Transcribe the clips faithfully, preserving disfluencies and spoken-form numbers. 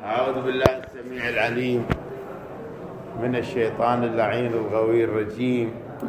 أعوذ بالله السميع العليم من الشيطان اللعين الغوي الرجيم.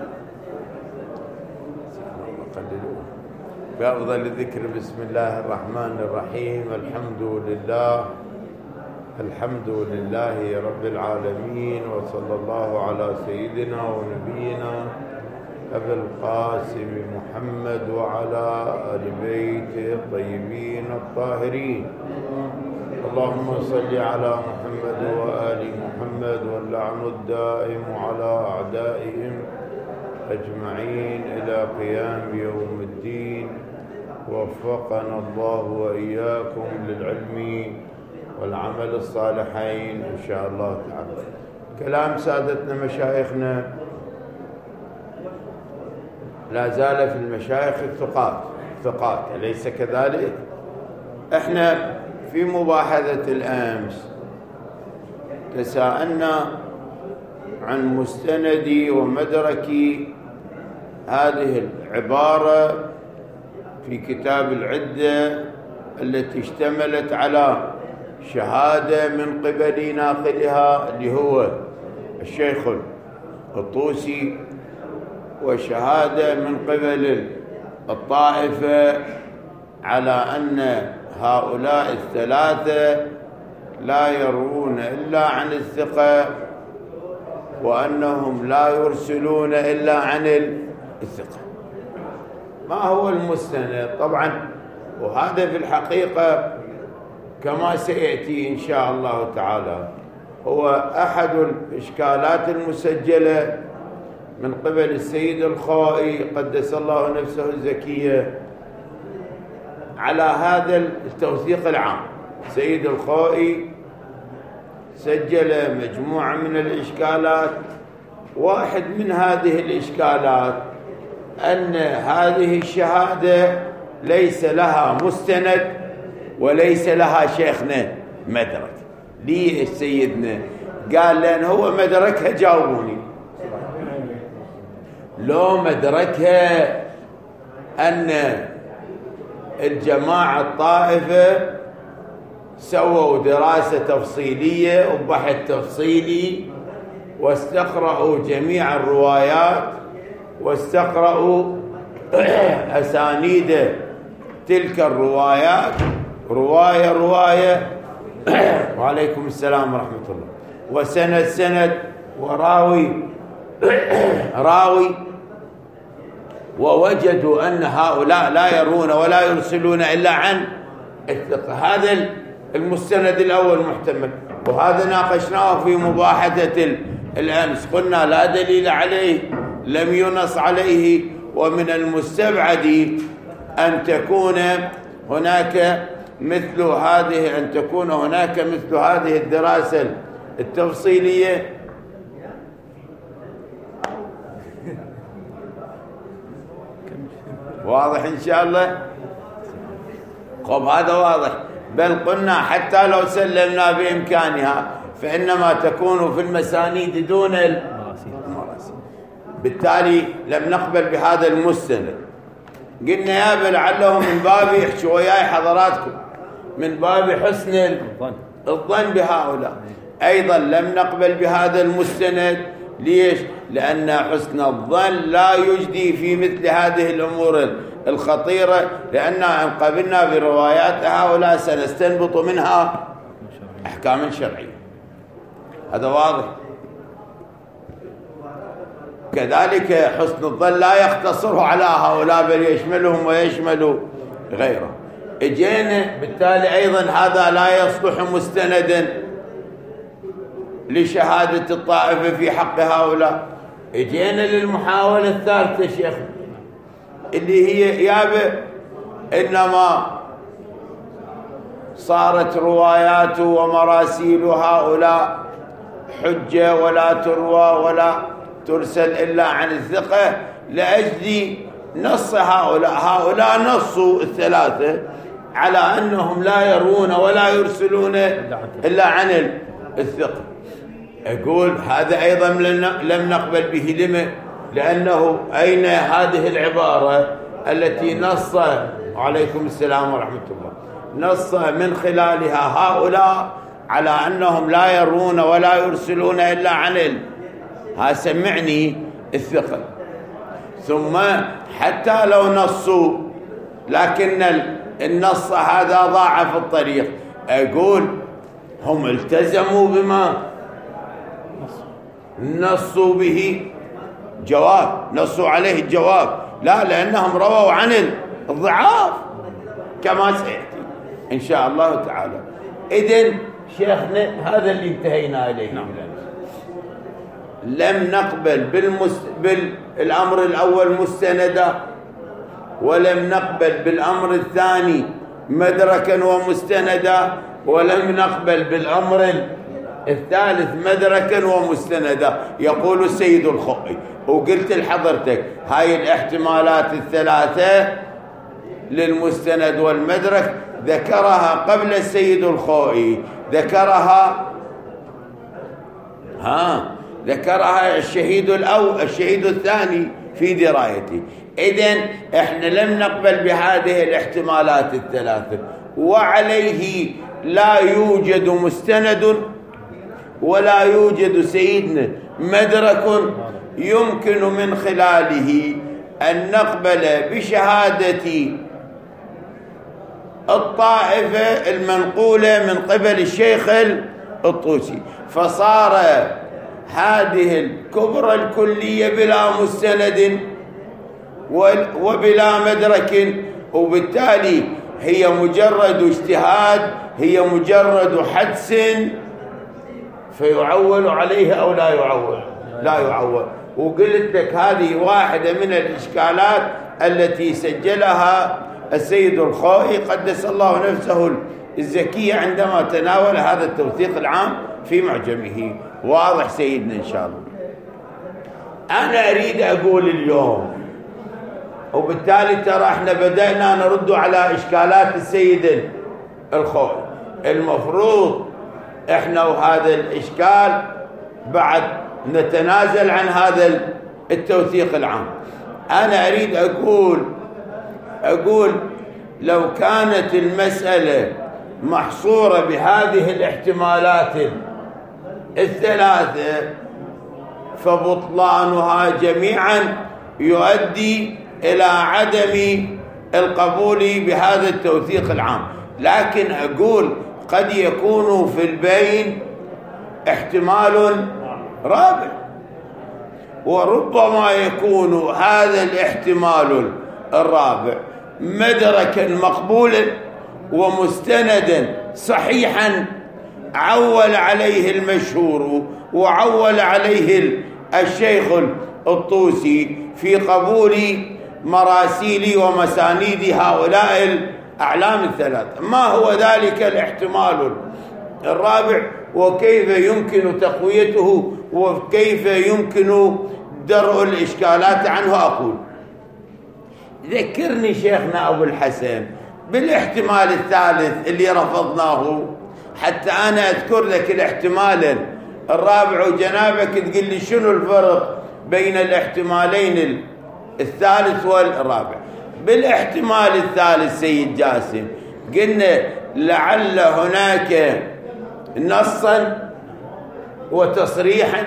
بأفضل الذكر بسم الله الرحمن الرحيم. الحمد لله الحمد لله رب العالمين، وصلى الله على سيدنا ونبينا أبي القاسم محمد وعلى آل بيته الطيبين الطاهرين. اللهم صل على محمد وآل محمد، واللعن الدائم على أعدائهم أجمعين إلى قيام يوم الدين. وفقنا الله وإياكم للعلم والعمل الصالحين إن شاء الله تعالى. كلام سادتنا مشايخنا لا زال في المشايخ الثقات ثقات، أليس كذلك؟ احنا في مباحثة الأمس تساءلنا عن مستندي ومدركي هذه العبارة في كتاب العدة التي اشتملت على شهادة من قبل ناقلها اللي هو الشيخ الطوسي، وشهادة من قبل الطائفة على أن هؤلاء الثلاثة لا يروون إلا عن الثقة، وأنهم لا يرسلون إلا عن الثقة. ما هو المستند؟ طبعا وهذا في الحقيقة كما سيأتي إن شاء الله تعالى هو أحد الإشكالات المسجلة من قبل السيد الخوئي قدس الله نفسه الزكية على هذا التوثيق العام. سيد الخوئي سجل مجموعة من الإشكالات. واحد من هذه الإشكالات أن هذه الشهادة ليس لها مستند وليس لها شيخنا مدرك. ليه سيدنا؟ قال لأن هو مدركها. جاوبوني، لو مدركها أن الجماعة الطائفة سووا دراسة تفصيلية وبحث تفصيلي واستقرأوا جميع الروايات واستقرأوا أسانيد تلك الروايات رواية رواية وعليكم السلام ورحمة الله، وسند سند، وراوي راوي، ووجدوا أن هؤلاء لا يرون ولا يرسلون إلا عن الثقة. هذا المستند الأول محتمل، وهذا ناقشناه في مباحثة الأمس. قلنا لا دليل عليه، لم ينص عليه، ومن المستبعد أن تكون هناك مثل هذه أن تكون هناك مثل هذه الدراسة التفصيلية واضح إن شاء الله. طب هذا واضح. بل قلنا حتى لو سلمنا بإمكانها فإنما تكون في المسانيد دون المراسيل. بالتالي لم نقبل بهذا المستند. قلنا يا لعله من باب يحشوا وياي حضراتكم من باب حسن الظن بهؤلاء. أيضا لم نقبل بهذا المستند. ليش؟ لأن حسن الظن لا يجدي في مثل هذه الأمور الخطيرة، لأن إن قبلنا بروايات هؤلاء سنستنبط منها أحكام شرعية. هذا واضح. كذلك حسن الظن لا يقتصر على هؤلاء بل يشملهم ويشمل غيره. اجينا بالتالي أيضا هذا لا يصلح مستندا لشهادة الطائفة في حق هؤلاء. اجينا للمحاولة الثالثة شيخ اللي هي يابا إنما صارت روايات ومراسيل هؤلاء حجة ولا تروى ولا ترسل إلا عن الثقة لأجل نص هؤلاء. هؤلاء نصوا الثلاثة على أنهم لا يرون ولا يرسلون إلا عن الثقة. أقول هذا أيضا لم نقبل به. لما؟ لأنه أين هذه العبارة التي نص عليكم السلام ورحمة الله نص من خلالها هؤلاء على أنهم لا يرون ولا يرسلون إلا عن ال... ها سمعني الثقل. ثم حتى لو نصوا لكن النص هذا ضاع في الطريق، أقول هم التزموا بما نصوا به جواب، نصوا عليه الجواب، لا، لأنهم رووا عن الضعاف كما سيأتي إن شاء الله تعالى. إذن شيخنا هذا اللي انتهينا إليه. نعم. لم نقبل بالمس... بالأمر الأول مستندا، ولم نقبل بالأمر الثاني مدركا ومستندا، ولم نقبل بالأمر الثالث مدركا ومستندا. يقول السيد الخوئي، وقلت لحضرتك هاي الاحتمالات الثلاثة للمستند والمدرك ذكرها قبل السيد الخوئي، ذكرها ها ذكرها الشهيد الأول الشهيد الثاني في درايته. إذن احنا لم نقبل بهذه الاحتمالات الثلاثة، وعليه لا يوجد مستند ولا يوجد سيدنا مدرك يمكن من خلاله أن نقبل بشهادة الطائفة المنقولة من قبل الشيخ الطوسي. فصار هذه الكبرى الكلية بلا مستند وبلا مدرك، وبالتالي هي مجرد اجتهاد، هي مجرد حدس، فيعول عليه أو لا يعول؟ لا يعول. وقلت لك هذه واحدة من الإشكالات التي سجلها السيد الخوئي قدس الله نفسه الزكية عندما تناول هذا التوثيق العام في معجمه. واضح سيدنا إن شاء الله. أنا أريد أقول اليوم، وبالتالي ترى احنا بدأنا نرد على إشكالات السيد الخوئي، المفروض احنا وهذا الإشكال بعد نتنازل عن هذا التوثيق العام. أنا أريد أقول أقول لو كانت المسألة محصورة بهذه الاحتمالات الثلاثة فبطلانها جميعا يؤدي إلى عدم القبول بهذا التوثيق العام. لكن أقول قد يكون في البين احتمال رابع، وربما يكون هذا الاحتمال الرابع مدركا مقبولا ومستندا صحيحا عول عليه المشهور وعول عليه الشيخ الطوسي في قبول مراسيل ومسانيد هؤلاء الأعلام الثلاثة. ما هو ذلك الاحتمال الرابع، وكيف يمكن تقويته، وكيف يمكن درء الإشكالات عنه؟ أقول ذكرني شيخنا أبو الحسن بالاحتمال الثالث اللي رفضناه، حتى أنا أذكر لك الاحتمال الرابع وجنابك تقول لي شنو الفرق بين الاحتمالين الثالث والرابع. بالاحتمال الثالث سيد جاسم قلنا لعل هناك نصا وتصريحا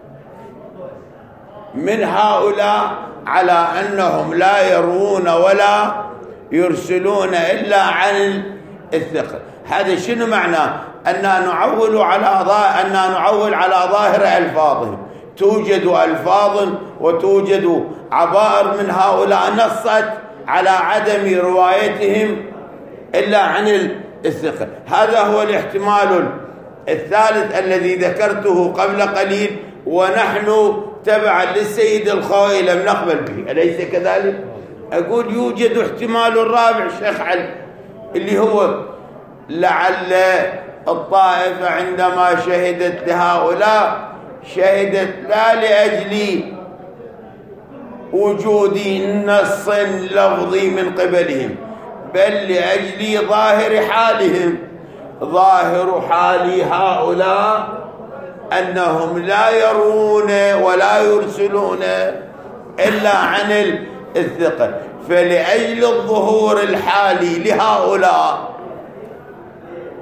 من هؤلاء على أنهم لا يرون ولا يرسلون إلا عن الثقل. هذا شنو معناه؟ أننا نعول على أننا نعول على ظاهر ألفاظهم. توجد ألفاظ وتوجد عبائر من هؤلاء نصت على عدم روايتهم إلا عن الثقل. هذا هو الاحتمال الثالث الذي ذكرته قبل قليل، ونحن تبعا للسيد الخوئي لم نقبل به، أليس كذلك؟ أقول يوجد احتمال الرابع شيخ علي اللي هو لعل الطائفة عندما شهدت لهؤلاء شهدت لا لأجل وجود نص لفظي من قبلهم، بل لأجل ظاهر حالهم. ظاهر حال هؤلاء أنهم لا يرون ولا يرسلون إلا عن الثقل، فلأجل الظهور الحالي لهؤلاء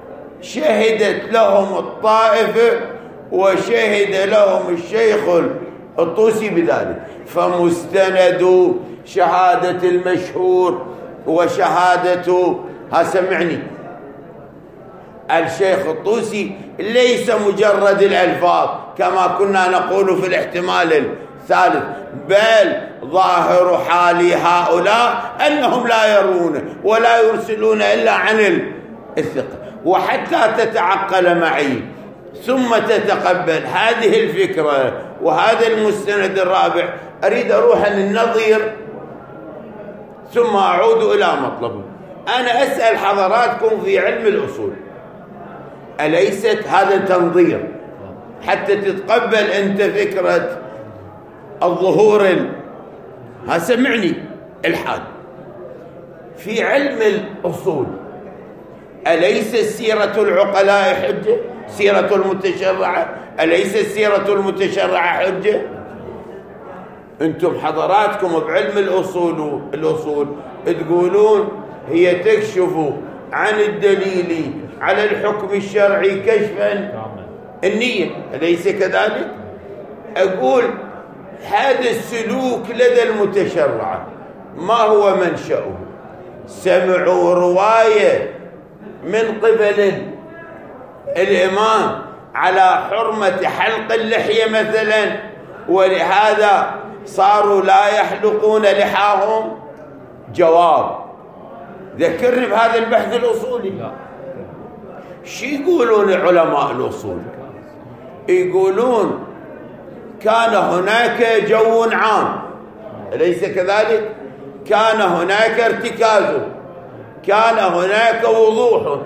شهدت لهم الطائفة وشهد لهم الشيخ الطوسي بذلك، فمستند شهادة المشهور وشهادة ها سمعني الشيخ الطوسي ليس مجرد الألفاظ كما كنا نقول في الاحتمال الثالث، بل ظاهر حال هؤلاء أنهم لا يرون ولا يرسلون إلا عن الثقة. وحتى تتعقل معي ثم تتقبل هذه الفكرة وهذا المستند الرابع، أريد أروح للنظير ثم أعود إلى مطلبه. أنا أسأل حضراتكم في علم الأصول، أليست هذا تنظير حتى تتقبل أنت فكرة الظهور ال... ها سمعني الحال في علم الأصول، أليس سيرة العقلاء حجة؟ سيرة المتشرعة أليس سيرة المتشرعة حجة؟ أنتم حضراتكم بعلم الأصول الأصول تقولون هي تكشف عن الدليل على الحكم الشرعي كشفا النية، أليس كذلك؟ أقول هذا السلوك لدى المتشرعة ما هو منشأه؟ سمعوا رواية من قبل الإمام على حرمة حلق اللحية مثلا، ولهذا صاروا لا يحلقون لحاهم. جواب، ذكرني بهذا البحث الأصولي. شو يقولون علماء الأصول؟ يقولون كان هناك جو عام، أليس كذلك؟ كان هناك ارتكاز، كان هناك وضوح،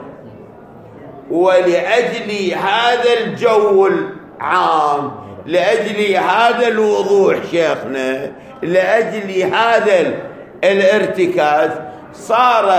ولأجل هذا الجو العام، لأجل هذا الوضوح شيخنا، لأجل هذا الارتكاز صار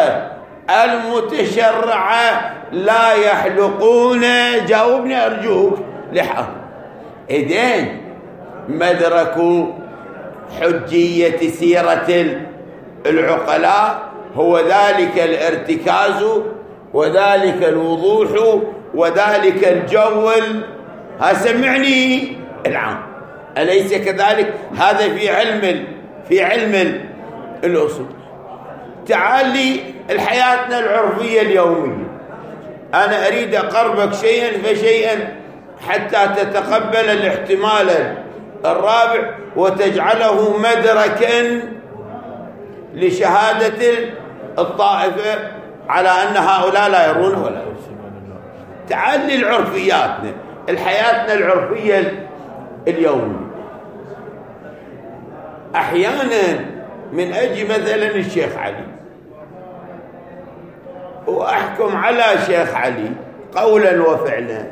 المتشرعة لا يحلقون، جاوبني أرجوك، لحى. إذن مدرك حجية سيرة العقلاء هو ذلك الارتكاز وذلك الوضوح وذلك الجو ها سمعني العام، أليس كذلك؟ هذا في علم في علم الأصول. تعال لي الحياتنا العرفية اليومية، أنا أريد أقربك شيئا فشيئا حتى تتقبل الاحتمال الرابع وتجعله مدركا لشهادة الطائفة على أن هؤلاء لا يرون ولا يرسلون. تعال لي العرفياتنا، الحياتنا العرفية اليومية. أحيانا من أجي مثلا الشيخ علي وأحكم على شيخ علي قولا وفعلا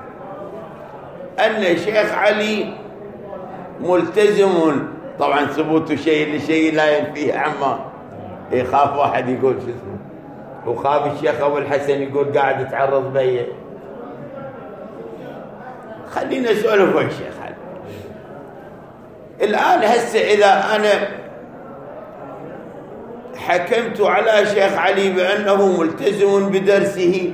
أن الشيخ علي ملتزم، طبعا ثبوت شيء لشيء لا ينفيه عما يخاف واحد يقول شو اسمه، وخاف الشيخ أبو الحسن يقول قاعد يتعرض بيه. خلينا نسولف ويا الشيخ علي الآن. هسه إذا أنا حكمت على شيخ علي بأنه ملتزم بدرسه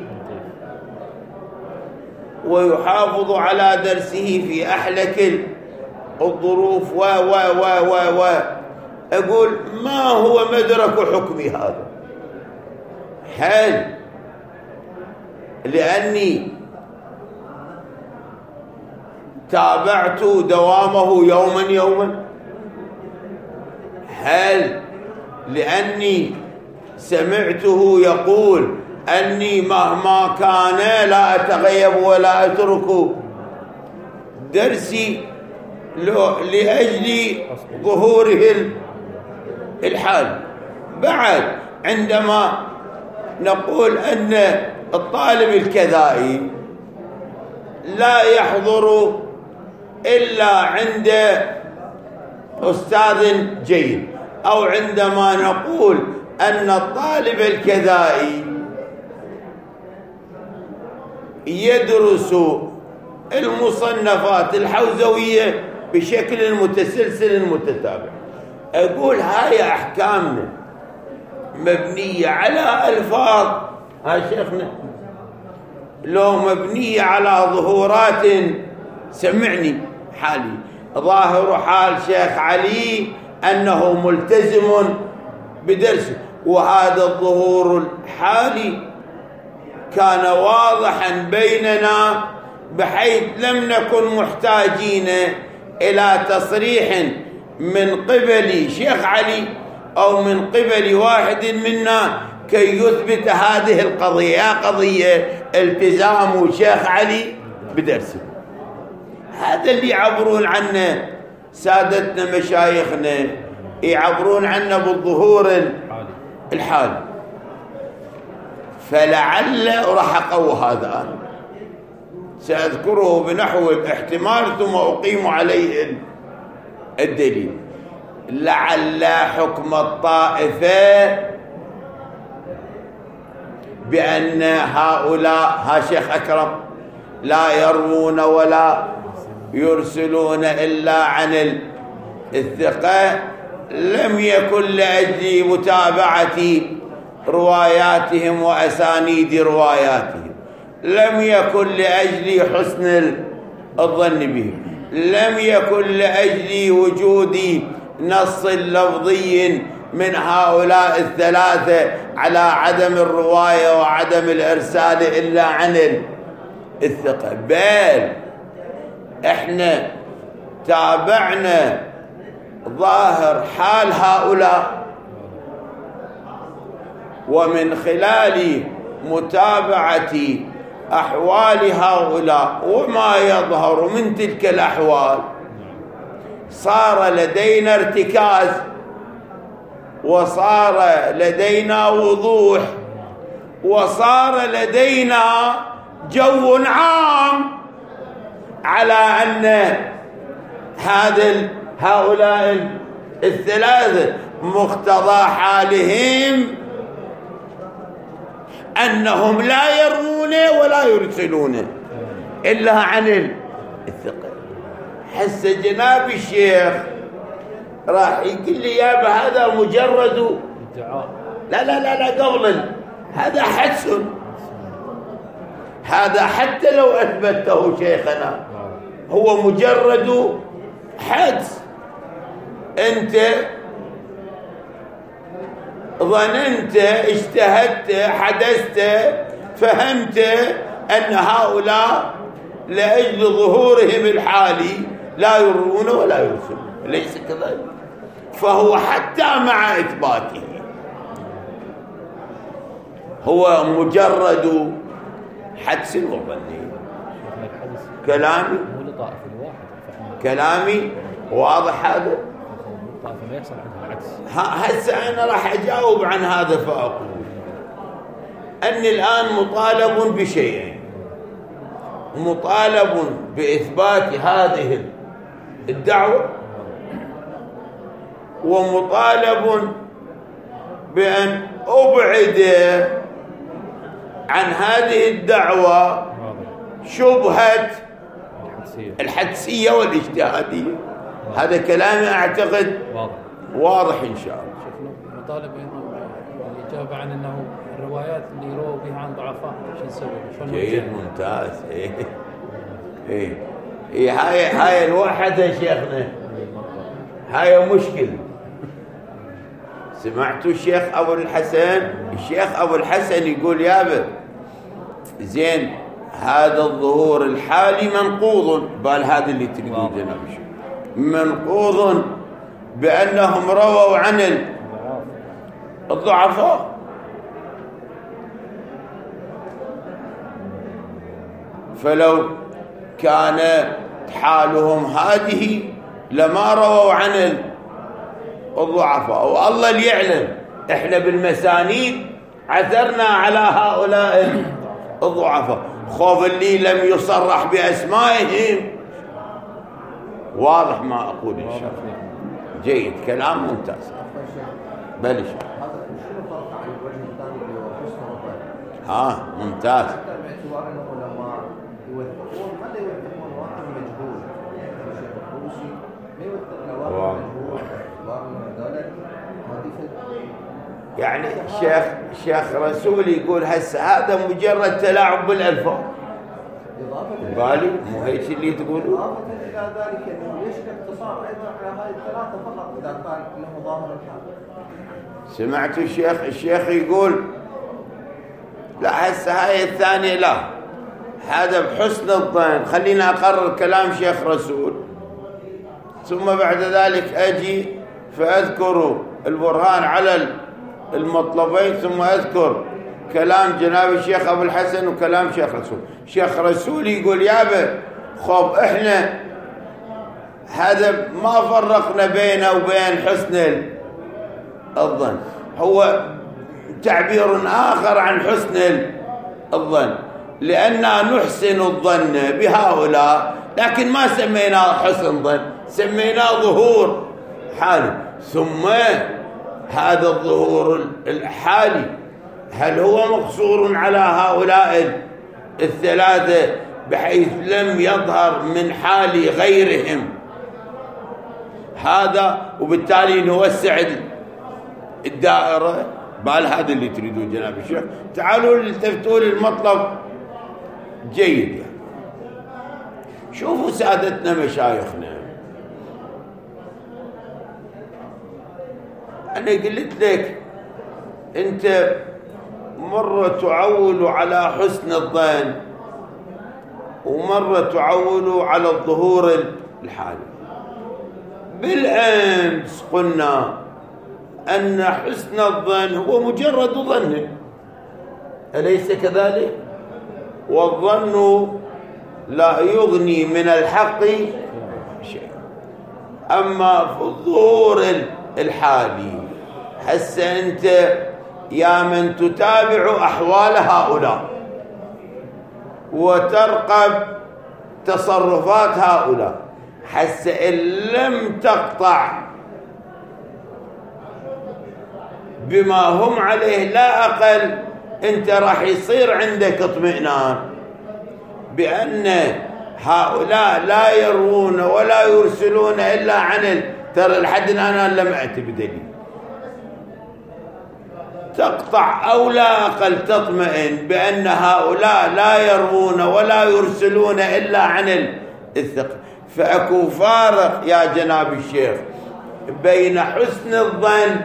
ويحافظ على درسه في أحلك الظروف و و و و و أقول ما هو مدرك حكمي هذا؟ هل لأني تابعت دوامه يوما يوما؟ هل لأني سمعته يقول أني مهما كان لا أتغيب ولا أترك درسي لأجل ظهوره الحال؟ بعد عندما نقول أن الطالب الكذائي لا يحضر إلا عند أستاذ جيد، أو عندما نقول أن الطالب الكذائي يدرس المصنفات الحوزوية بشكل متسلسل متتابع، أقول هاي أحكامنا مبنية على ألفاظ ها شيخنا لو مبنية على ظهورات، سمعني حالي، ظاهر حال شيخ علي أنه ملتزم بدرسه، وهذا الظهور الحالي كان واضحا بيننا بحيث لم نكن محتاجين إلى تصريح من قبل شيخ علي أو من قبل واحد منا كي يثبت هذه القضية، قضية التزام شيخ علي بدرسه. هذا اللي يعبرون عنه سادتنا مشايخنا، يعبرون عنه بالظهور الحالي. فلعل راح أقوى هذا أنا سأذكره بنحو الاحتمال ثم أقيم عليه الدليل. لعل حكم الطائفة بأن هؤلاء، ها شيخ أكرم، لا يروون ولا يرسلون إلا عن الثقة، لم يكن لأجل متابعة رواياتهم وأسانيد رواياتهم، لم يكن لأجل حسن الظن بهم، لم يكن لأجل وجود نص لفظي من هؤلاء الثلاثة على عدم الرواية وعدم الإرسال إلا عن الثقة، بل احنا تابعنا ظاهر حال هؤلاء، ومن خلال متابعة أحوال هؤلاء وما يظهر من تلك الأحوال صار لدينا ارتكاز، وصار لدينا وضوح، وصار لدينا جو عام على أن هذا هؤلاء الثلاثة مقتضى حالهم أنهم لا يروون ولا يرسلون إلا عن الثقة. حس جناب الشيخ راح يقول لي يا هذا مجرد لا لا لا لا قبل هذا حدس، هذا حتى لو أثبته شيخنا هو مجرد حدس. أنت ظننت، اجتهدت، حدثت، فهمت أن هؤلاء لأجل ظهورهم الحالي لا يرون ولا يرسلون، ليس كذلك. فهو حتى مع إثباته هو مجرد حدس وظني. كلامي كلامي واضح هذا؟ ما يحصل عندها عكس. هسه أنا راح أجاوب عن هذا فأقول أني الآن مطالب بشيئين، مطالب بإثبات هذه الدعوة، ومطالب بأن أبعد عن هذه الدعوة شبهة الحدسية والاجتهادية. هذا كلامي أعتقد واضح, واضح إن شاء الله. شيخنا مطالب إنه الإجابة عن أنه الروايات اللي يرووا بها عن ضعفاء شو نسوي؟ جيد، ممتاز. إيه إيه إيه هاي هاي الوحدة شيخنا، هاي مشكلة. سمعتوا الشيخ أبو الحسن؟ الشيخ أبو الحسن يقول يابا زين هذا الظهور الحالي منقوض، بل هذا اللي تريدون جناب الشيخ، منقوض بأنهم رووا عن الضعفاء. فلو كان حالهم هذه لما رووا عن الضعفاء، والله اللي يعلم احنا بالمسانيد عثرنا على هؤلاء الضعفاء، خوف اللي لم يصرح بأسمائهم. واضح ما أقول إن شاء الله؟ جيد، كلام ممتاز. بلش. ها ممتاز. يعني الشيخ الشيخ رسول يقول هسه هذا مجرد تلاعب بالألفاظ، غالي مو هيك اللي تقولوا؟ إضافة إلى ذلك أنه يشكل اقتصار أيضا على هذه الثلاثة فقط إذا كان له ظاهر الحال. سمعت الشيخ الشيخ يقول لا هسه هاي الثانية لا، هذا بحسن الظن. خلينا أقرر كلام شيخ رسول ثم بعد ذلك أجي فأذكر البرهان على المطلبين ثم أذكر كلام جناب الشيخ أبو الحسن وكلام شيخ رسول. شيخ رسول يقول يابا خب إحنا هذا ما فرقنا بينه وبين حسن الظن، هو تعبير آخر عن حسن الظن، لأننا نحسن الظن بهؤلاء لكن ما سميناه حسن ظن، سميناه ظهور حالي. ثم هذا الظهور الحالي هل هو مقصور على هؤلاء الثلاثة بحيث لم يظهر من حال غيرهم؟ هذا وبالتالي نوسع الدائرة. بال هذا اللي تريدون جناب الشيخ، تعالوا التفتوا للمطلب جيد. يعني شوفوا سادتنا مشايخنا، أنا قلت لك أنت مرة تعول على حسن الظن ومرة تعول على الظهور الحالي. بالأمس قلنا أن حسن الظن هو مجرد ظن، أليس كذلك؟ والظن لا يغني من الحق شيء. أما في الظهور الحالي هسه أنت يا من تتابع أحوال هؤلاء وترقب تصرفات هؤلاء، هسه إن لم تقطع بما هم عليه لا أقل أنت راح يصير عندك اطمئنان بأن هؤلاء لا يروون ولا يرسلون إلا عن ترى لحد الآن أنا لم أتي بدليل. تقطع أو لا أقل تطمئن بأن هؤلاء لا يروون ولا يرسلون إلا عن الثقة. فأكو فارق يا جناب الشيخ بين حسن الظن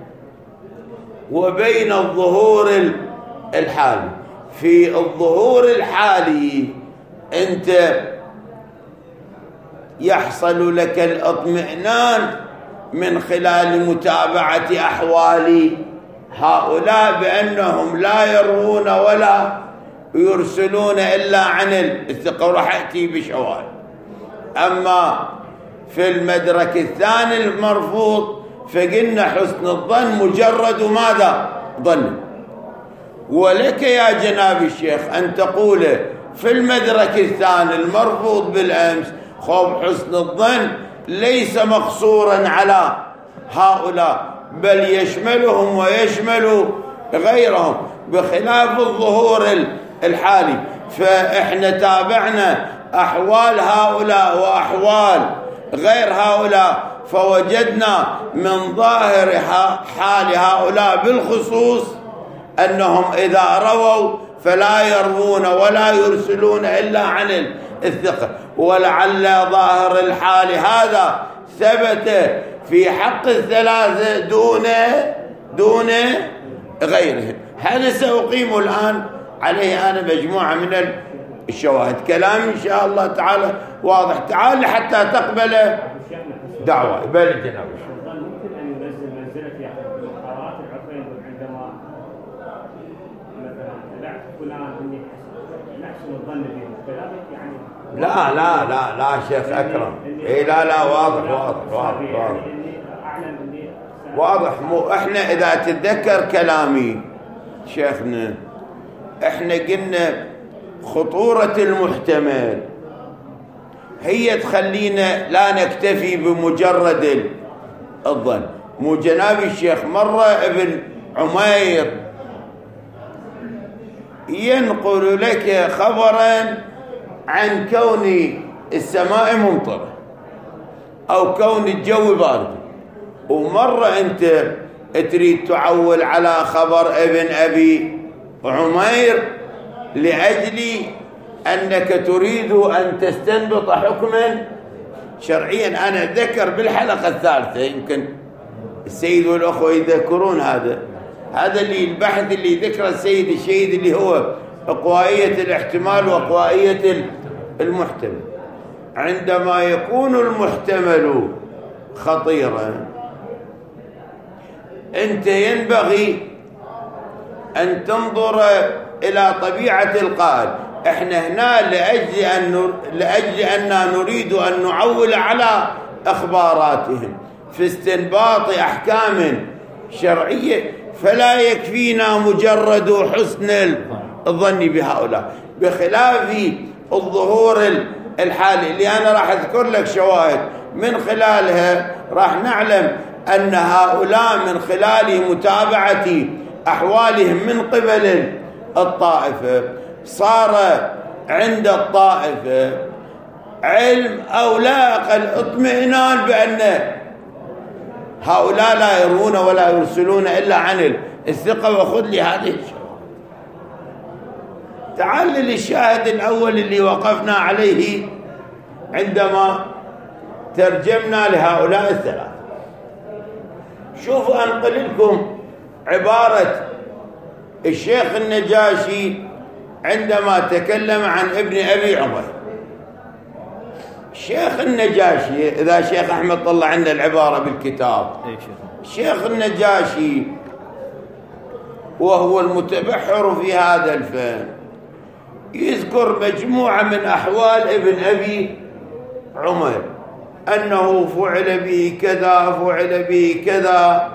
وبين الظهور الحالي. في الظهور الحالي أنت يحصل لك الاطمئنان من خلال متابعة أحوال هؤلاء بأنهم لا يروون ولا يرسلون إلا عن الثقة، وراح أتي بشواهد. أما في المدرك الثاني المرفوض فقلنا حسن الظن مجرد ماذا؟ ظن. ولك يا جناب الشيخ أن تقول في المدرك الثاني المرفوض بالأمس خوف حسن الظن ليس مقصورا على هؤلاء بل يشملهم ويشمل غيرهم بخلاف الظهور الحالي. فإحنا تابعنا أحوال هؤلاء وأحوال غير هؤلاء فوجدنا من ظاهر حال هؤلاء بالخصوص أنهم إذا رووا فلا يروون ولا يرسلون إلا عن الثقة. ولعل ظاهر الحال هذا ثبت في حق الثلاثة دون دون غيرهم. هذا سأقيم الآن عليه أنا مجموعة من الشواهد. كلام إن شاء الله تعالى واضح. تعال حتى تقبل دعوة بل جناب. ممكن أن ينزل منزلة يعني قرارات العقلين عندما مثلا لا فلان إني نحسن الظن به كذلك يعني. لا لا لا لا شيخ أكرم. إيه لا لا واضح واضح واضح واضح واضح. مو إحنا إذا تتذكر كلامي شيخنا إحنا قلنا خطورة المحتمل هي تخلينا لا نكتفي بمجرد الظن. مو جناب الشيخ مرة ابن عمير ينقل لك خبرا عن كون السماء ممطرة أو كون الجو بارد، ومرة أنت تريد تعول على خبر ابن أبي عمير لأجل أنك تريد أن تستنبط حكما شرعيا. أنا أتذكر بالحلقة الثالثة، يمكن السيد والأخوة يذكرون هذا هذا اللي البحث اللي ذكر السيد الشهيد اللي هو أقوائية الاحتمال وأقوائية المحتمل. عندما يكون المحتمل خطيرا أنت ينبغي أن تنظر إلى طبيعة القائل. إحنا هنا لأجل أن لأجل أننا نريد أن نعول على أخباراتهم في استنباط أحكام شرعية، فلا يكفينا مجرد حسن الظن بهؤلاء، بخلاف الظهور الحالي اللي أنا راح أذكر لك شواهد من خلالها راح نعلم أن هؤلاء من خلال متابعة أحوالهم من قبل الطائفة صار عند الطائفة علم أو لا أقل اطمئنان بأن هؤلاء لا يرون ولا يرسلون إلا عن الثقة. وخذ لي هذه الشواهد. تعال للشاهد الأول اللي وقفنا عليه عندما ترجمنا لهؤلاء الثلاثة. شوفوا أنقل لكم عبارة الشيخ النجاشي عندما تكلم عن ابن أبي عمر. الشيخ النجاشي، إذا شيخ أحمد طلع عنا العبارة بالكتاب، الشيخ النجاشي وهو المتبحر في هذا الفن يذكر مجموعة من أحوال ابن أبي عمر، أنه فعل به كذا فعل به كذا،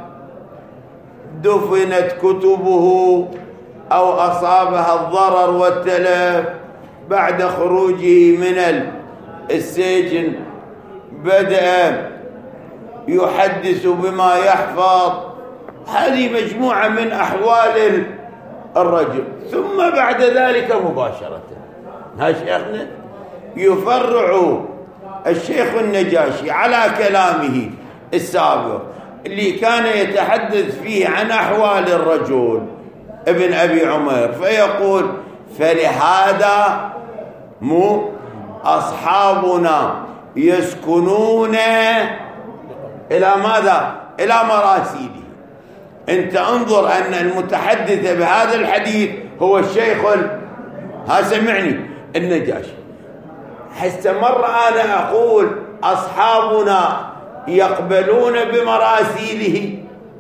دفنت كتبه أو أصابها الضرر والتلف بعد خروجه من السجن، بدأ يحدث بما يحفظ. هذه مجموعة من أحوال الرجل. ثم بعد ذلك مباشرة ها شيخنا يفرع الشيخ النجاشي على كلامه السابق اللي كان يتحدث فيه عن أحوال الرجل ابن أبي عمر، فيقول: فلهذا مو أصحابنا يسكنون إلى ماذا؟ إلى مراسيله. أنت انظر أن المتحدث بهذا الحديث هو الشيخ ها سمعني النجاشي. حتى مرة أنا أقول أصحابنا يقبلون بمراسيله،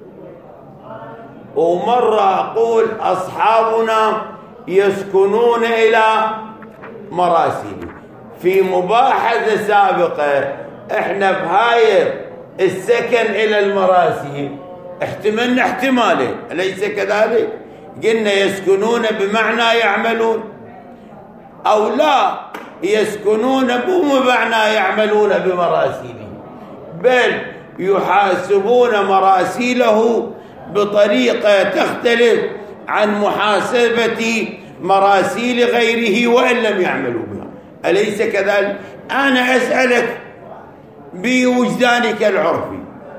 ومرة أقول أصحابنا يسكنون إلى مراسيله. في مباحثة سابقة احنا بهاي السكن إلى المراسيل احتملنا احتمالين، أليس كذلك؟ قلنا يسكنون بمعنى يعملون، أو لا يسكنون مو بمعنى يعملون بمراسيله، بل يحاسبون مراسيله بطريقة تختلف عن محاسبة مراسيل غيره وإن لم يعملوا بها، أليس كذلك؟ أنا أسألك بوجدانك العرفي،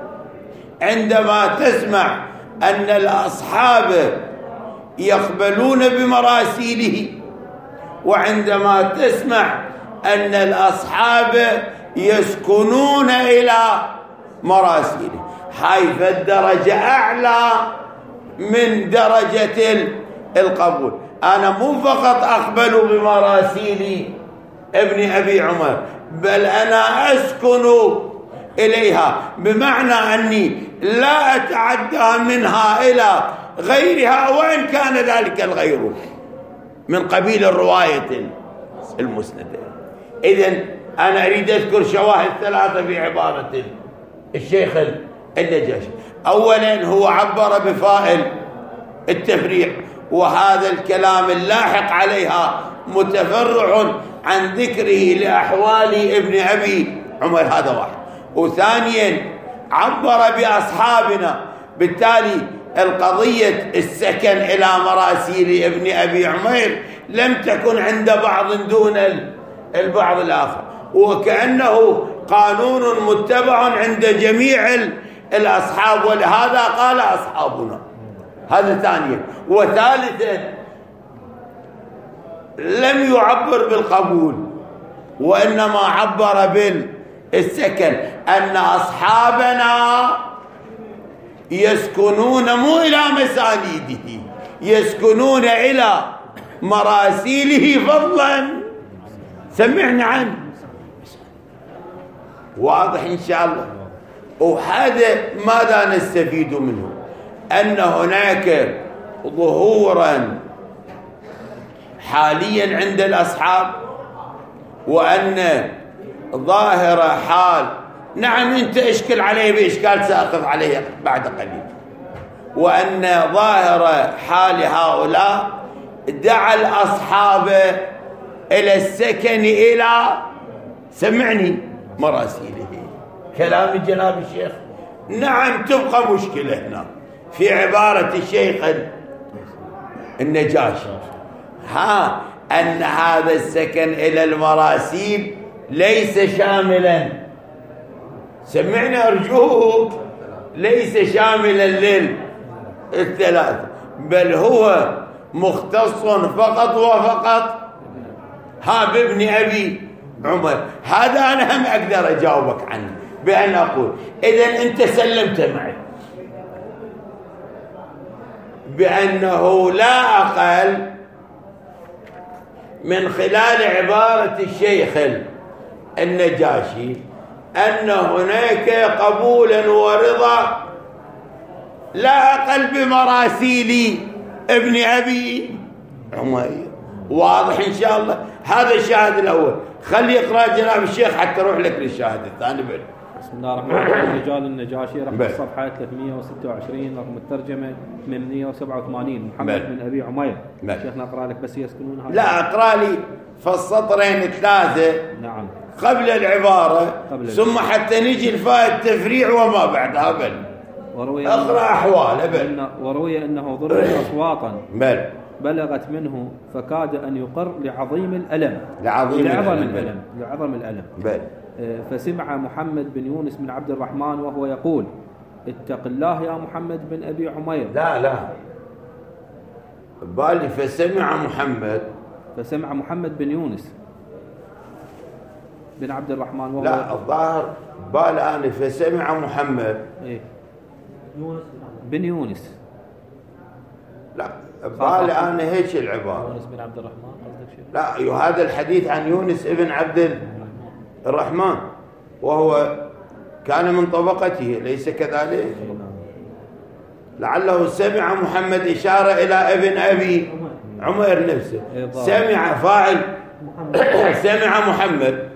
عندما تسمع أن الأصحاب يقبلون بمراسيله، وعندما تسمع أن الأصحاب يسكنون إلى مراسيله، هاي فالدرجة أعلى من درجة القبول. أنا مو فقط أقبل بمراسيل ابن أبي عمر، بل أنا أسكن إليها، بمعنى أني لا أتعدى منها إلى غيرها وإن كان ذلك الغير من قبيل الرواية المسندة. إذن أنا أريد أذكر شواهد ثلاثة في عبارة الشيخ النجاشي. أولا هو عبر بفائل التفريع، وهذا الكلام اللاحق عليها متفرع عن ذكره لأحوال ابن أبي عمر، هذا واحد. وثانيا عبر بأصحابنا، بالتالي القضية السكن إلى مراسيل ابن أبي عمر لم تكن عند بعض دون البعض الآخر، وكأنه قانون متبع عند جميع الأصحاب، ولهذا قال أصحابنا. هذا ثانيا. وثالثا لم يعبر بالقبول، وإنما عبر بالسكن، أن أصحابنا يسكنون مو إلى مسانيده، يسكنون إلى مراسيله فضلا. سمعنا عنه. واضح إن شاء الله. وهذا ماذا نستفيد منه؟ أن هناك ظهورا حاليا عند الأصحاب، وأن ظاهر حال، نعم أنت اشكل عليه بإشكال سأقف عليه بعد قليل، وأن ظاهر حال هؤلاء دعا الأصحاب إلى السكن إلى، سمعني، مراسيله. كلام جناب الشيخ. نعم تبقى مشكلة هنا في عبارة الشيخ النجاشي، ها أن هذا السكن إلى المراسيل ليس شاملا، سمعنا أرجوك، ليس شاملا للثلاثة، بل هو مختص فقط وفقط ها بابن أبي عمر. هذا أنا هم أقدر أجاوبك عنه بأن أقول إذن أنت سلمت معي بأنه لا أقل من خلال عبارة الشيخ النجاشي أن هناك قبولا ورضا لا أقل بمراسيل ابن أبي عمير. واضح إن شاء الله. هذا الشاهد الأول. خلي يقرأ جناب الشيخ حتى أروح لك للشاهد الثاني. بل بسم الله الرحمن الرحيم. رجال النجاشي رقم الصفحة ثلاثمئة وستة وعشرين، رقم الترجمة ثمانمئة وسبعة وثمانين، محمد بل. بن أبي عمير. شيخنا أقرأ لك بس يسكنون هذا. لا أقرأ لي فالسطرين ثلاثة نعم قبل العبارة قبل ثم حتى نجي الفاء التفريع وما بعدها. بل وروي أقرأ أحواله. بل وروي أنه ضرب أصواتا بل بلغت منه فكاد أن يقر لعظيم الألم لعظيم لعظم الألم. الألم لعظم الألم بل فسمع محمد بن يونس بن عبد الرحمن وهو يقول اتق الله يا محمد بن أبي عمير. لا لا بالي فسمع محمد فسمع محمد بن يونس بن عبد الرحمن وهو لا الظاهر بال أنا فسمع محمد إيه؟ بن يونس. لا بال أنا هيك العبارة يونس بن عبد الرحمن قصدك شيء؟ لا هذا الحديث عن يونس ابن عبد الرحمن وهو كان من طبقته ليس كذلك. لعله سمع محمد إشارة إلى ابن أبي عمر نفسه. سمع فاعل سمع محمد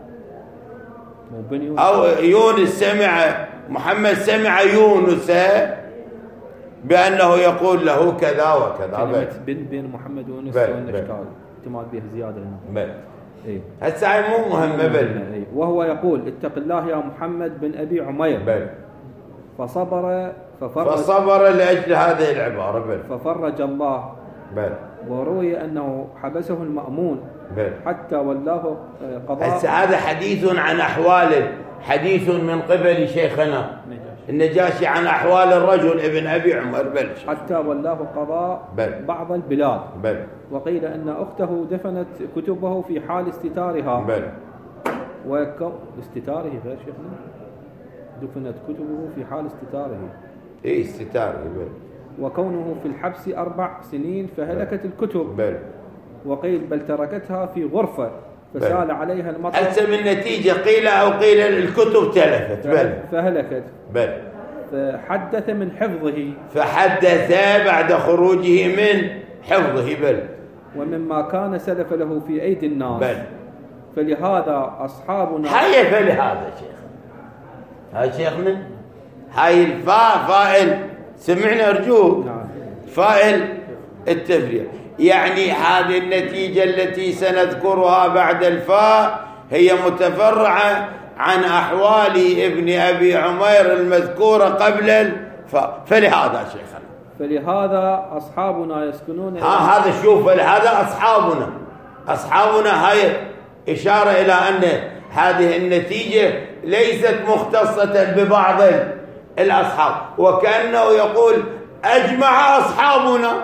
أو يونس سمع محمد سمع يونس بأنه يقول له كذا وكذا. كلمة بن بين محمد ويونس والإشكال احتمال به زيادة هنا. بل إيه. هسه مو مهمة. بل إيه. وهو يقول اتق الله يا محمد بن أبي عمير. بل فصبر ففرج فصبر لأجل هذه العبارة. بل ففرج الله. بل وروي أنه حبسه المأمون بل حتى ولاه قضاء. هسه هذا حديث عن أحواله، حديث من قبل شيخنا النجاشي عن أحوال الرجل ابن أبي عمر. بل حتى ولاه قضاء بل بعض البلاد. بل وقيل أن أخته دفنت كتبه في حال استتارها. بل وكو استتاره غير شيخنا دفنت كتبه في حال استتاره. إيه استتاره. بل وكونه في الحبس أربع سنين فهلكت الكتب. بل وقيل بل تركتها في غرفة فسال بل. عليها المطر. هسه من نتيجة قيل أو قيل الكتب تلفت. بل فهلكت. بل فحدث من حفظه فحدث بعد خروجه من حفظه. بل ومما كان سلف له في أيدي الناس. بل فلهذا أصحابنا هاي فلهذا شيخ هاي شيخنا هاي الفاء فائل سمعنا أرجوك. نعم. فائل التفريع يعني هذه النتيجة التي سنذكرها بعد الفاء هي متفرعة عن أحوال ابن أبي عمير المذكورة قبل الفاء. فلهذا شيخنا فلهذا أصحابنا يسكنون ها هذا شوف فلهذا أصحابنا أصحابنا هاي إشارة إلى أن هذه النتيجة ليست مختصة ببعض الأصحاب، وكأنه يقول أجمع أصحابنا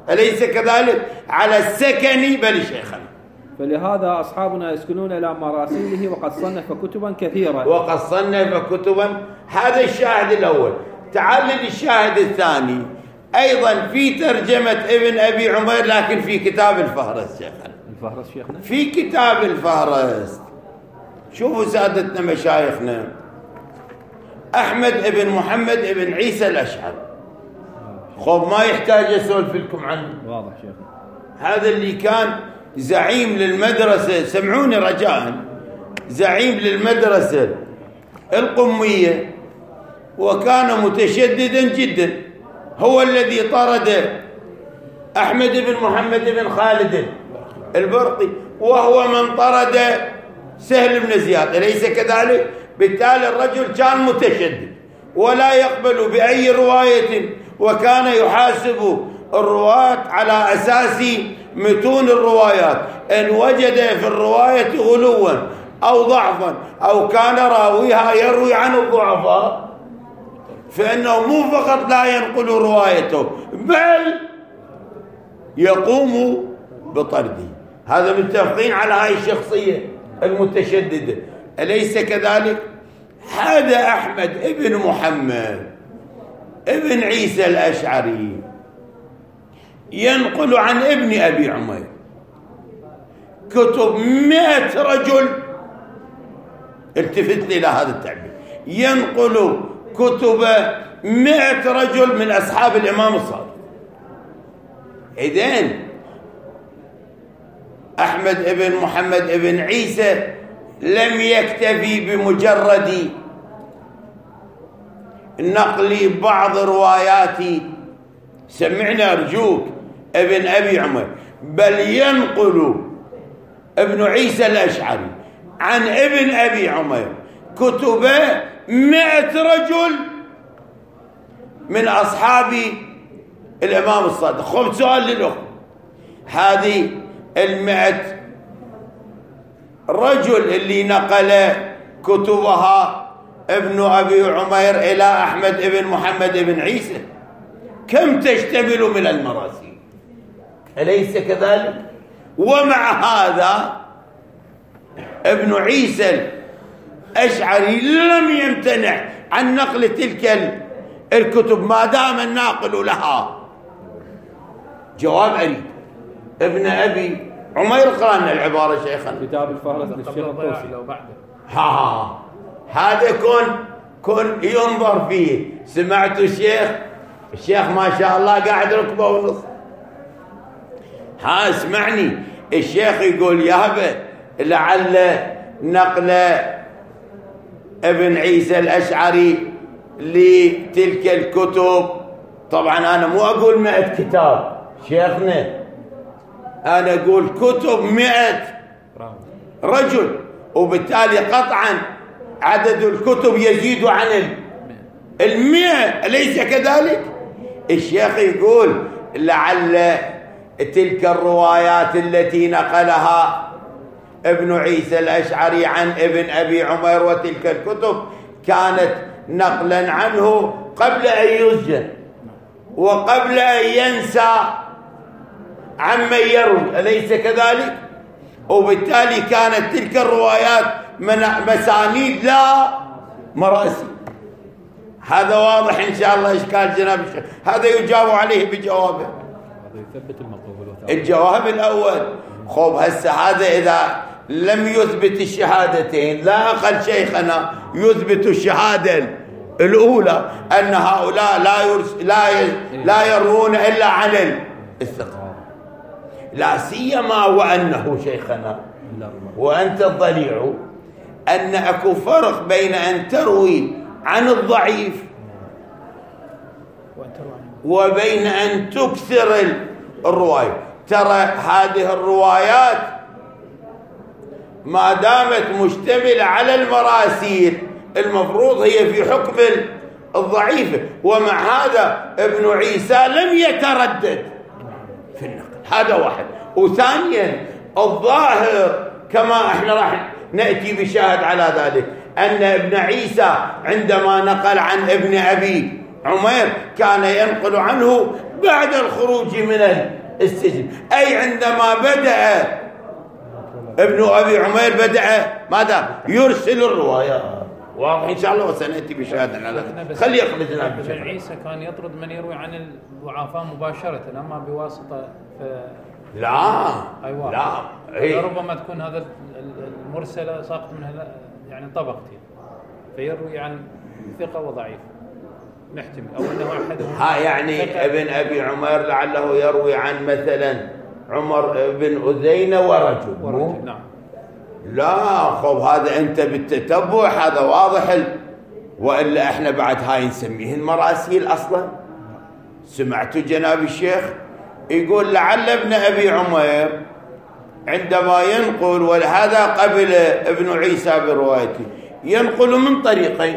أليس كذلك؟ على السكن بل شيخنا. فلهذا أصحابنا يسكنون إلى مراسيله وقد صنف كتبا كثيرة. وقد صنف كتبا. هذا الشاهد الأول. تعال للشاهد الثاني أيضا في ترجمة ابن أبي عمير لكن في كتاب الفهرس شيخنا. الفهرس شيخنا؟ في كتاب الفهرس. شوفوا سادتنا مشايخنا أحمد ابن محمد ابن عيسى الأشعري. خب ما يحتاج أسولف لكم عنه، واضح شيخنا. هذا اللي كان زعيم للمدرسة، سمعوني رجاء، زعيم للمدرسة القمية وكان متشددا جدا. هو الذي طرد أحمد بن محمد بن خالد البرقي وهو من طرد سهل بن زياد، أليس كذلك؟ بالتالي الرجل كان متشدد ولا يقبل بأي رواية، وكان يحاسب الرواة على أساس متون الروايات. إن وجد في الرواية غلوا أو ضعفا أو كان راويها يروي عن الضعفاء فإنه مو فقط لا ينقل روايته بل يقوم بطرده. هذا متفقين على هاي الشخصية المتشددة، أليس كذلك؟ هذا أحمد ابن محمد ابن عيسى الأشعري ينقل عن ابن أبي عمير كتب مئة رجل. التفت لي إلى هذا التعبير، ينقل كتب مئة رجل من أصحاب الإمام الصادق. إذن أحمد ابن محمد ابن عيسى لم يكتفي بمجرد نقل بعض روايات سمعنا أرجوك ابن أبي عمر، بل ينقل ابن عيسى الأشعري عن ابن أبي عمر كتب مئة رجل من أصحاب الإمام الصادق. خب سؤال للأخوة، هذه المئة رجل اللي نقل كتبها ابن أبي عمير إلى أحمد ابن محمد ابن عيسى كم تشتمل من المراسيل، أليس كذلك؟ ومع هذا ابن عيسى الأشعري لم يمتنع عن نقل تلك الكتب ما دام الناقل لها. جواب أريد ابن أبي عمير قرأنا العبارة شيخنا كتاب الفهرس للشيخ الطوسي لو بعده. ها هذا كن كن ينظر فيه. سمعتوا الشيخ الشيخ ما شاء الله قاعد ركبه ونص. ها اسمعني، الشيخ يقول يابا لعل نقل ابن عيسى الأشعري لتلك الكتب، طبعا أنا مو أقول مئة كتاب شيخنا، أنا أقول كتب مئة رجل، وبالتالي قطعا عدد الكتب يزيد عن المئة، أليس كذلك؟ الشيخ يقول لعل تلك الروايات التي نقلها ابن عيسى الأشعري عن ابن أبي عمير وتلك الكتب كانت نقلا عنه قبل أن يسجن وقبل أن ينسى عمن يروي، أليس كذلك؟ وبالتالي كانت تلك الروايات من مسانيد لا مراسيل. هذا واضح إن شاء الله إشكال جناب الشيخ، هذا يجاوب عليه بجوابه. الجواب الأول خب هسه هذا إذا لم يثبت الشهادتين لا أقل شيخنا يثبت الشهادة الأولى أن هؤلاء لا يرس لا ي... لا يروون إلا عن الثقة، لا سيما وأنه شيخنا وأنت الضليع أن أكو فرق بين أن تروي عن الضعيف وبين أن تكثر الرواية. ترى هذه الروايات ما دامت مشتملة على المراسيل المفروض هي في حكم الضعيفة، ومع هذا ابن عيسى لم يتردد في النقل. هذا واحد. وثانيا الظاهر كما احنا راح نأتي بشاهد على ذلك أن ابن عيسى عندما نقل عن ابن أبي عمير كان ينقل عنه بعد الخروج من السجن، أي عندما بدأ ابن أبي عمير بدأ ماذا؟ يرسل الروايات. واضح إن شاء الله وسنأتي بشهادة على هذا. خلي يخرجنا بشهادة. عيسى كان يطرد من يروي عن الضعفاء مباشرة أما بواسطة ف... لا أيوة. لا إيه؟ ربما تكون هذا المرسلة ساقط منها يعني طبقتين فيروي عن ثقة وضعيف نحتمل أو أنه أحدهم ها يعني ثقة. ابن أبي عمير لعله يروي عن مثلا عمر بن أذينة ورجل, ورجل. نعم. لا خب هذا أنت بالتتبع هذا واضح ال... وإلا إحنا بعد هاي نسميه المراسيل أصلا. سمعت جناب الشيخ يقول لعل ابن أبي عمير عندما ينقل، ولهذا قبل ابن عيسى بروايته، ينقل من طريقين،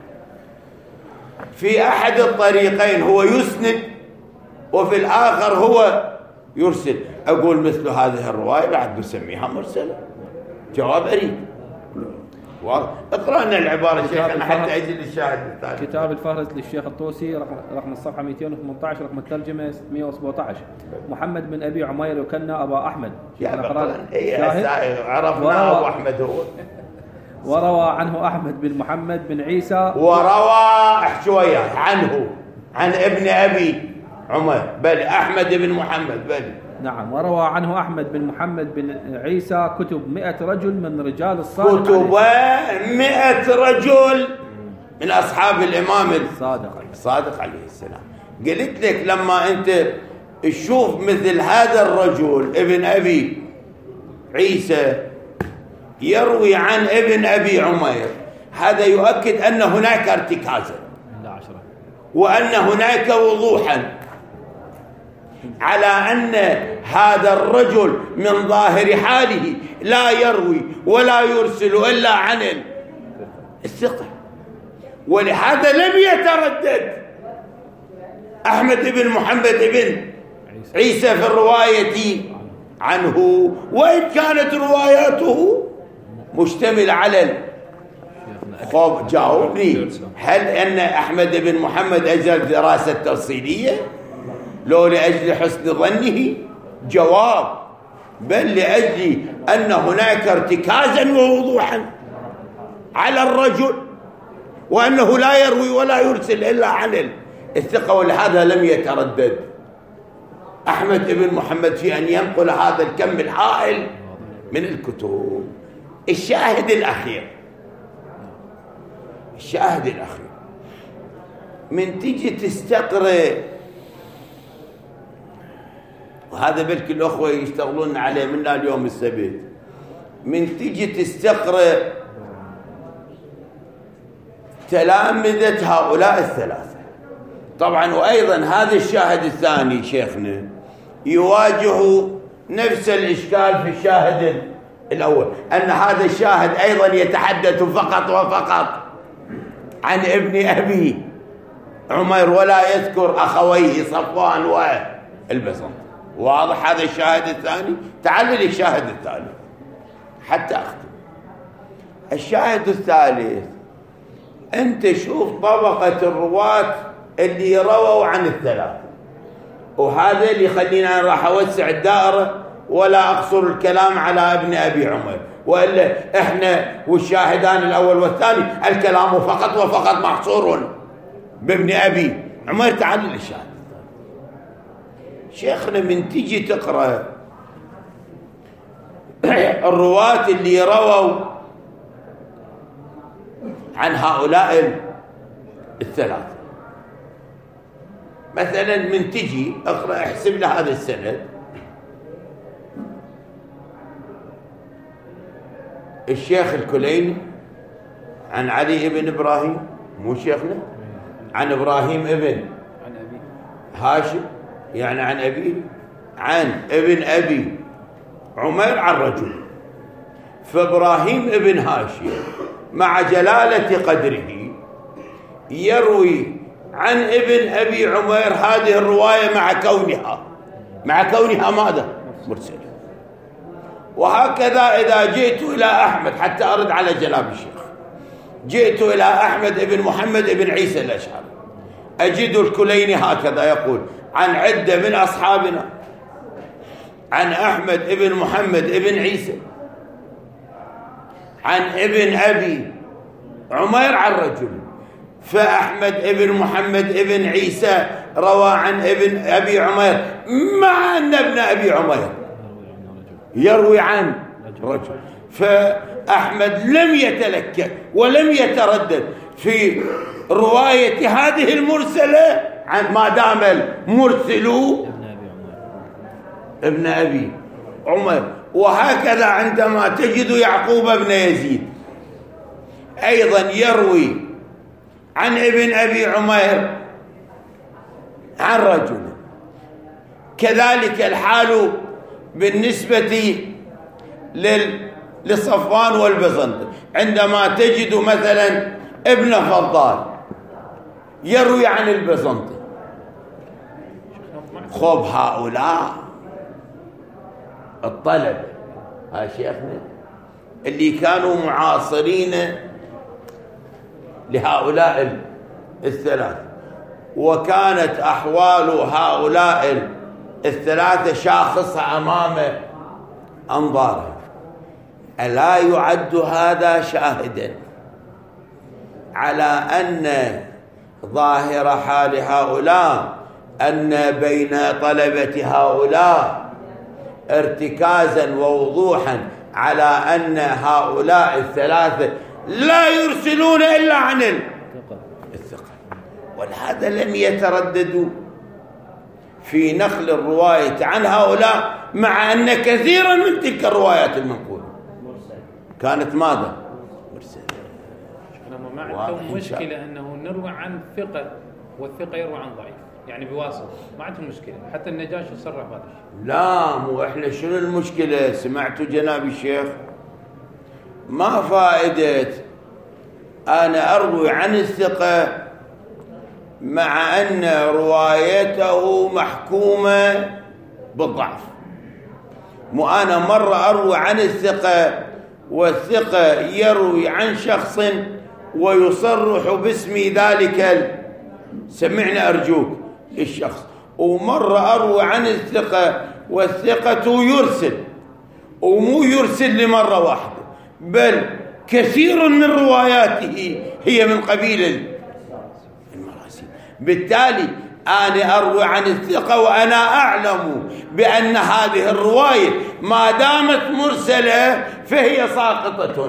في أحد الطريقين هو يسند وفي الآخر هو يرسل. أقول مثل هذه الرواية بعد نسميها مرسلة. جواب أريد. اقرأ لنا العبارة شيخنا حتى أجل الشاهد الثاني. كتاب الفهرس للشيخ الطوسي رقم, رقم الصفحة مئتين وثمانية عشر، رقم الترجمة ستمئة وسبعة عشر. محمد بن أبي عمير يكنى أبا أحمد. عرفنا أبو أحمد هو. وروى عنه أحمد بن محمد بن عيسى. وروى شوية عنه عن ابن أبي عمير بل أحمد بن محمد بل نعم. وروى عنه أحمد بن محمد بن عيسى كتب مئة رجل من رجال الصادق كتب مئة رجل من أصحاب الإمام الصادق الصادق عليه السلام. قلت لك لما أنت تشوف مثل هذا الرجل ابن أبي عيسى يروي عن ابن أبي عمير، هذا يؤكد أن هناك ارتكازا وأن هناك وضوحا على أن هذا الرجل من ظاهر حاله لا يروي ولا يرسل إلا عن الثقة. ولهذا لم يتردد أحمد بن محمد بن عيسى في الرواية عنه، وإن كانت رواياته مشتملة على خب جاوبني، هل أن أحمد بن محمد أجل دراسة تفصيلية لو لأجل حسن ظنه؟ جواب بل لأجل أن هناك ارتكازا ووضوحا على الرجل وأنه لا يروي ولا يرسل إلا عن الثقة. ولهذا لم يتردد أحمد بن محمد في أن ينقل هذا الكم الهائل من الكتب. الشاهد الأخير الشاهد الأخير من تيجي تستقرأ، وهذا بلك الأخوة يشتغلون عليه منا اليوم السبت، من تيجي تستقرأ تلامذة هؤلاء الثلاثة. طبعا وأيضا هذا الشاهد الثاني شيخنا يواجه نفس الإشكال في الشاهد الأول، أن هذا الشاهد أيضا يتحدث فقط وفقط عن ابن أبي عمير ولا يذكر أخويه صفوان والبسط. واضح هذا الشاهد الثاني؟ تعال للشاهد الثالث حتى أختم. الشاهد الثالث أنت شوف طبقة الرواة اللي رووا عن الثلاثة، وهذا اللي يخلينا راح أوسع الدائرة ولا أقصر الكلام على ابن أبي عمير، وإلا إحنا والشاهدان الأول والثاني الكلام فقط وفقط محصور بابن أبي عمير. تعال للشاهد شيخنا من تيجي تقرأ الرواة اللي رووا عن هؤلاء الثلاثة، مثلا من تجي اقرأ احسب له هذا السند، الشيخ الكليني عن علي بن إبراهيم، مو شيخنا، عن إبراهيم ابن هاشم يعني عن أبيه، عن ابن أبي عمير عن رجل. فإبراهيم ابن هاشم مع جلالة قدره يروي عن ابن أبي عمير هذه الرواية مع كونها مع كونها ماذا؟ مرسلة. وهكذا إذا جئت إلى أحمد حتى أرد على جناب الشيخ، جئت إلى أحمد بن محمد بن عيسى الأشعري أجد الكليني هكذا يقول عن عدة من أصحابنا عن أحمد ابن محمد ابن عيسى عن ابن أبي عمير عن رجل، فأحمد ابن محمد ابن عيسى روى عن ابن أبي عمير مع أن ابن أبي عمير يروي عن رجل، فأحمد لم يتلكأ ولم يتردد في رواية هذه المرسلة عن ما دام المرسل ابن أبي عمير. وهكذا عندما تجد يعقوب بن يزيد أيضا يروي عن ابن أبي عمير عن رجل، كذلك الحال بالنسبة لصفوان والبزنطي، عندما تجد مثلا ابن فضال يروي عن البزنطي. خب هؤلاء الطلب ها شيخنا اللي كانوا معاصرين لهؤلاء الثلاثة، وكانت أحوال هؤلاء الثلاثة شاخصة أمام أنظارهم، ألا يعد هذا شاهدا على أن ظاهر حال هؤلاء أن بين طلبة هؤلاء ارتكازا ووضوحا على أن هؤلاء الثلاثة لا يرسلون إلا عن الثقة، ولهذا لم يترددوا في نقل الرواية عن هؤلاء، مع أن كثيرا من تلك الروايات المنقولة كانت ماذا؟ مرسلة. ما عندهم مشكلة أنه نروي عن ثقة والثقة يروي عن ضعيف، يعني بواسطة، ما عندهم مشكلة، حتى النجاشي صرح هذا الشيء. لا، مو احنا شنو المشكلة؟ سمعتوا جناب الشيخ؟ ما فائدة أنا أروي عن الثقة مع أن روايته محكومة بالضعف؟ مو أنا مرة أروي عن الثقة والثقة يروي عن شخص ويصرح باسم ذلك، سمعنا أرجوك الشخص، ومرة أروي عن الثقة والثقة يرسل، ومو يرسل لمرة واحدة، بل كثير من رواياته هي من قبيل المراسيل. بالتالي أنا أروي عن الثقة وأنا أعلم بأن هذه الرواية ما دامت مرسلة فهي ساقطة.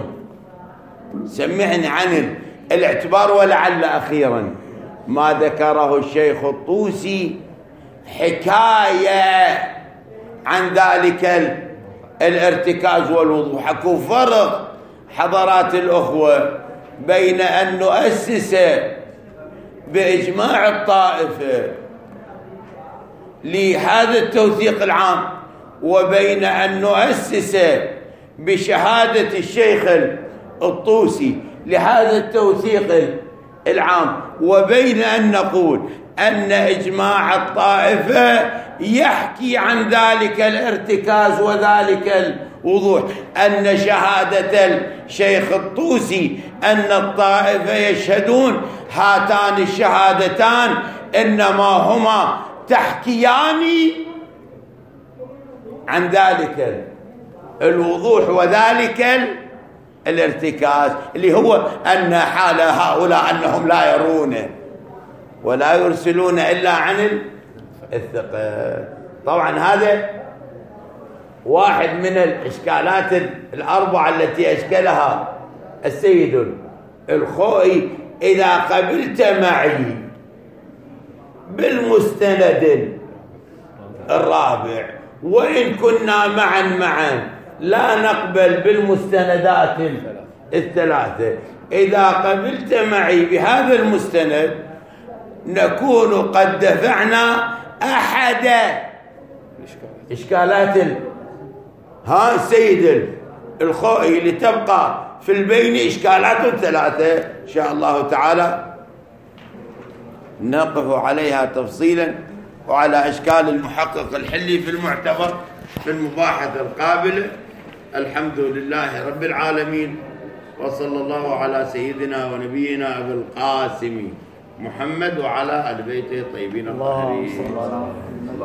سمعني عن الاعتبار. ولعل أخيرا ما ذكره الشيخ الطوسي حكاية عن ذلك الارتكاز والوضوح. اكو فرق حضرات الأخوة بين أن نؤسس بإجماع الطائفة لهذا التوثيق العام، وبين أن نؤسس بشهادة الشيخ الطوسي لهذا التوثيق العام، وبين أن نقول أن إجماع الطائفة يحكي عن ذلك الارتكاز وذلك الوضوح، أن شهادة الشيخ الطوسي أن الطائفة يشهدون هاتان الشهادتان إنما هما تحكيان عن ذلك الوضوح وذلك الارتكاز، اللي هو أن حال هؤلاء أنهم لا يرون ولا يرسلون إلا عن الثقة. طبعا هذا واحد من الإشكالات الأربعة التي أشكلها السيد الخوئي. إذا قبلت معي بالمستند الرابع، وإن كنا معا معا لا نقبل بالمستندات الثلاثة، إذا قبلت معي بهذا المستند نكون قد دفعنا أحد إشكالات ها السيد الخوئي، لتبقى في البين إشكالات ثلاثة إن شاء الله تعالى نقف عليها تفصيلا، وعلى أشكال المحقق الحلي في المعتبر في المباحث القابلة. الحمد لله رب العالمين، وصلى الله على سيدنا ونبينا أبي القاسم محمد وعلى آل بيته الطيبين الطاهرين.